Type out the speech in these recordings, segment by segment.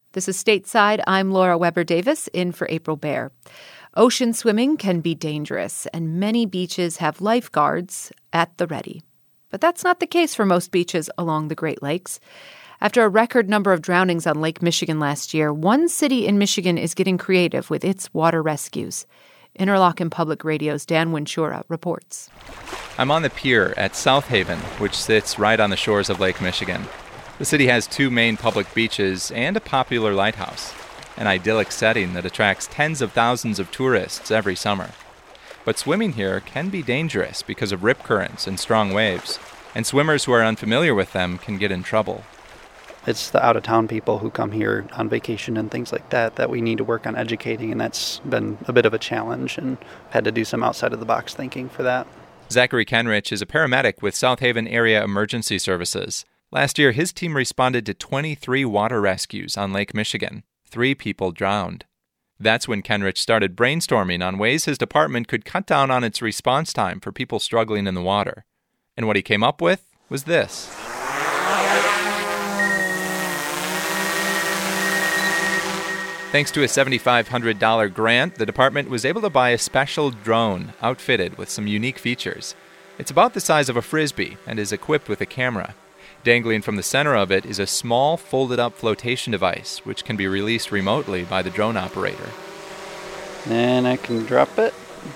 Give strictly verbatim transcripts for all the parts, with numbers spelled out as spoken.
This is Stateside. I'm Laura Weber Davis, in for April Baer. Ocean swimming can be dangerous, and many beaches have lifeguards at the ready. But that's not the case for most beaches along the Great Lakes. After a record number of drownings on Lake Michigan last year, one city in Michigan is getting creative with its water rescues. Interlochen Public Radio's Dan Winchura reports. I'm on the pier at South Haven, which sits right on the shores of Lake Michigan. The city has two main public beaches and a popular lighthouse, an idyllic setting that attracts tens of thousands of tourists every summer. But swimming here can be dangerous because of rip currents and strong waves, and swimmers who are unfamiliar with them can get in trouble. It's the out-of-town people who come here on vacation and things like that that we need to work on educating, and that's been a bit of a challenge, and had to do some outside-of-the-box thinking for that. Zachary Kenrich is a paramedic with South Haven Area Emergency Services. Last year, his team responded to twenty-three water rescues on Lake Michigan. Three people drowned. That's when Kenrich started brainstorming on ways his department could cut down on its response time for people struggling in the water. And what he came up with was this. Thanks to a seven thousand five hundred dollars grant, the department was able to buy a special drone outfitted with some unique features. It's about the size of a Frisbee and is equipped with a camera. Dangling from the center of it is a small folded-up flotation device, which can be released remotely by the drone operator. And I can drop it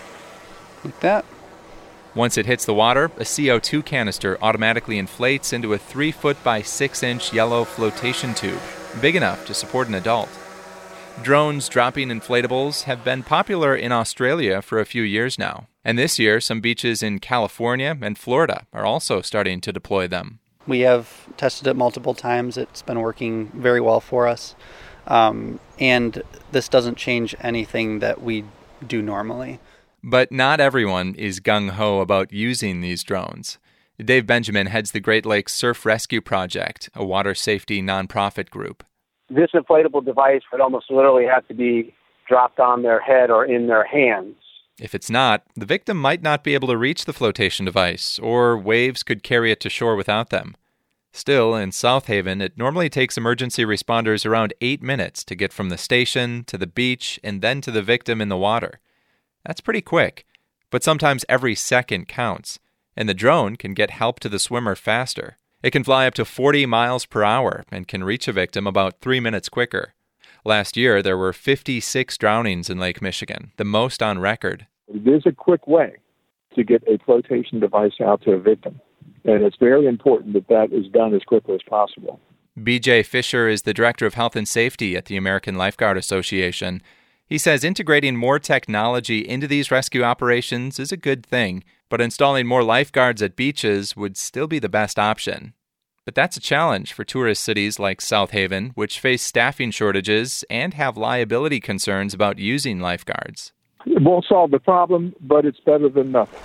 like that. Once it hits the water, a C O two canister automatically inflates into a three foot by six inch yellow flotation tube, big enough to support an adult. Drones dropping inflatables have been popular in Australia for a few years now, and this year some beaches in California and Florida are also starting to deploy them. We have tested it multiple times. It's been working very well for us. Um, and this doesn't change anything that we do normally. But not everyone is gung-ho about using these drones. Dave Benjamin heads the Great Lakes Surf Rescue Project, a water safety nonprofit group. This inflatable device would almost literally have to be dropped on their head or in their hands. If it's not, the victim might not be able to reach the flotation device, or waves could carry it to shore without them. Still, in South Haven, it normally takes emergency responders around eight minutes to get from the station to the beach and then to the victim in the water. That's pretty quick, but sometimes every second counts, and the drone can get help to the swimmer faster. It can fly up to forty miles per hour and can reach a victim about three minutes quicker. Last year, there were fifty-six drownings in Lake Michigan, the most on record. It is a quick way to get a flotation device out to a victim, and it's very important that that is done as quickly as possible. B J Fisher is the Director of Health and Safety at the American Lifeguard Association. He says integrating more technology into these rescue operations is a good thing, but installing more lifeguards at beaches would still be the best option. But that's a challenge for tourist cities like South Haven, which face staffing shortages and have liability concerns about using lifeguards. It won't solve the problem, but it's better than nothing.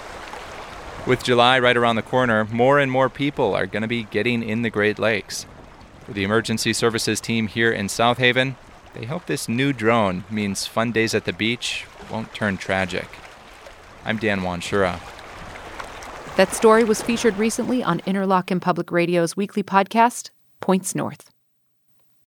With July right around the corner, more and more people are going to be getting in the Great Lakes. For the emergency services team here in South Haven, they hope this new drone means fun days at the beach won't turn tragic. I'm Dan Wanshura. That story was featured recently on Interlochen Public Radio's weekly podcast, Points North.